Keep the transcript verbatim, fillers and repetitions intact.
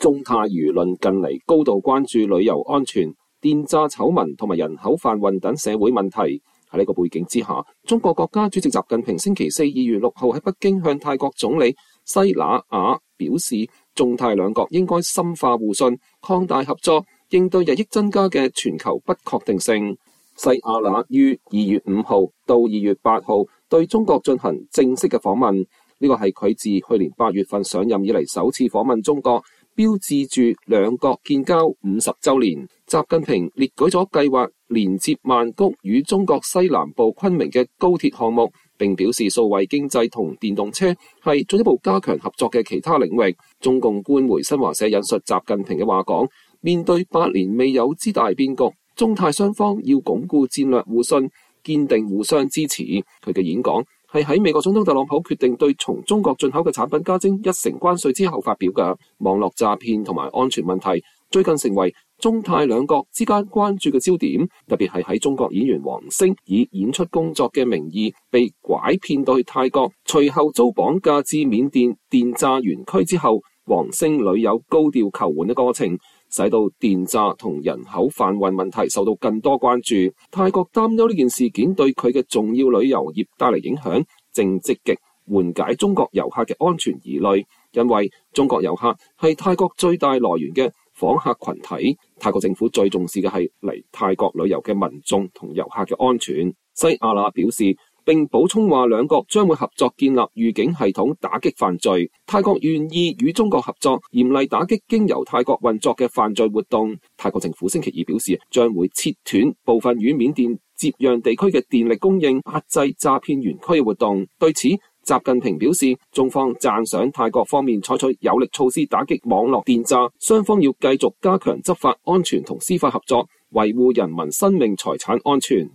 中泰輿論近嚟高度關注旅遊安全、電詐醜聞同埋人口販運等社會問題。喺呢個背景之下，中國國家主席習近平星期四二月六號喺北京向泰國總理西那雅表示，中泰兩國應該深化互信、擴大合作，應對日益增加嘅全球不確定性。西亞那於二月五號到二月八號對中國進行正式嘅訪問，呢個係佢自去年八月份上任以嚟首次訪問中國，標誌住兩國建交五十週年。習近平列舉咗計劃連接曼谷與中國西南部昆明嘅高鐵項目，並表示數位經濟同電動車係進一步加強合作嘅其他領域。中共官媒新華社引述習近平嘅話講，面對百年未有之大變局，中泰雙方要鞏固戰略互信，堅定互相支持。佢嘅演講係喺美國總統特朗普決定對從中國進口嘅產品加徵一成關稅之後發表嘅。網絡詐騙同埋安全問題最近成為中泰兩國之間關注嘅焦點，特別係喺中國演員王星以演出工作嘅名義被拐騙到去泰國，隨後遭綁架至緬甸電詐園區之後，王星女友高調求援嘅過程，使到電詐同人口販運問題受到更多關注。泰國擔憂呢件事件對佢嘅重要旅遊業帶嚟影響，正積極緩解中國遊客嘅安全疑慮，因為中國遊客係泰國最大來源嘅訪客群體。泰國政府最重視嘅係嚟泰國旅遊嘅民眾同遊客嘅安全。西亞那表示，並補充話兩國將會合作建立預警系統打擊犯罪。泰國願意與中國合作，嚴厲打擊經由泰國運作嘅犯罪活動。泰國政府星期二表示，將會切斷部分與緬甸接壤地區嘅電力供應，壓制詐騙園區嘅活動。對此，習近平表示，中方讚賞泰國方面採取有力措施打擊網絡電詐，雙方要繼續加強執法安全同司法合作，維護人民生命財產安全。